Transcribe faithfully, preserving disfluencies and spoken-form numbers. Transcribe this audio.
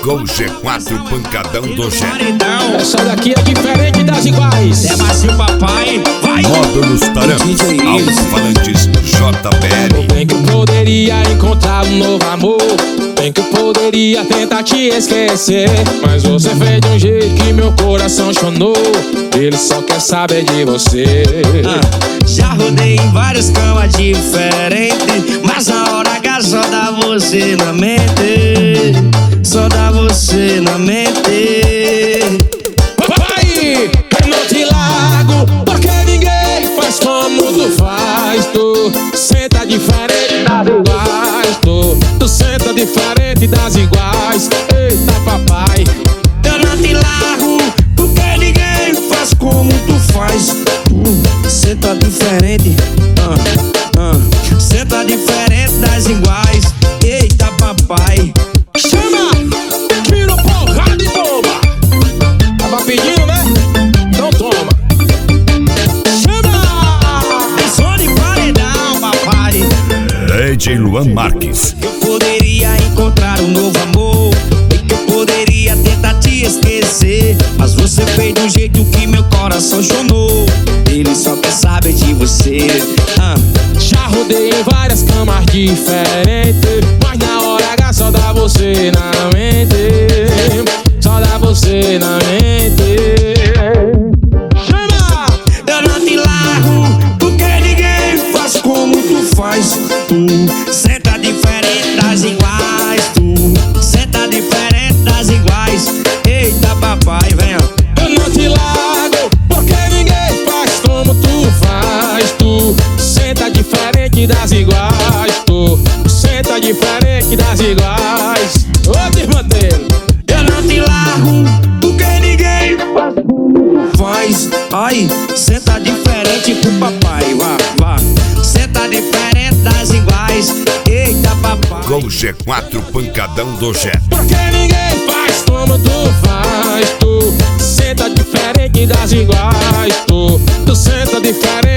Com G quatro pancadão do G. Essa daqui é diferente das iguais. É macio, papai. Vai! Módulos Taran, alto-falantes J B L. Bem que eu poderia encontrar um novo amor, bem que eu poderia tentar te esquecer, mas você fez de um jeito que meu coração chonou. Ele só quer saber de você. ah, Já rodei em várias camas diferentes, mas na hora H só dá você na mente. Só dá você na mente. Vai! Eu não te largo, porque ninguém faz como tu faz. Tu senta diferente das iguais. Tu, tu senta diferente das iguais. Eita papai, Eu não te largo, porque ninguém faz como tu faz. Tu senta diferente, ah, ah. Senta diferente das iguais. Eita papai. chama! Tira porrada de bomba. Tava pedindo, né? Então toma. Chama! É só de paredão, papai. D J Luan Marques. Eu poderia encontrar um novo amor, e que eu poderia tentar te esquecer, mas você fez de um jeito que meu coração chonou. Ele só quer saber de você. ah. Já rodei em várias camas diferentes, mas na hora H só dá você na mente. Só dá você na mente. Chama! Eu não te largo, porque ninguém faz como tu faz. Tu senta diferente das iguais. Tu senta diferente das iguais. Eita papai, vem ó. Eu não te largo, porque ninguém faz como tu faz. Tu senta diferente das iguais. Tu senta diferente das iguais. Ô desmanteiro. Eu não te largo, porque ninguém faz como tu faz. Ai, senta diferente pro papai, vá, vá. Senta diferente das iguais. Eita papai. Com G quatro pancadão do G. Porque ninguém faz como tu faz. Tu senta diferente das iguais. Tu, tu senta diferente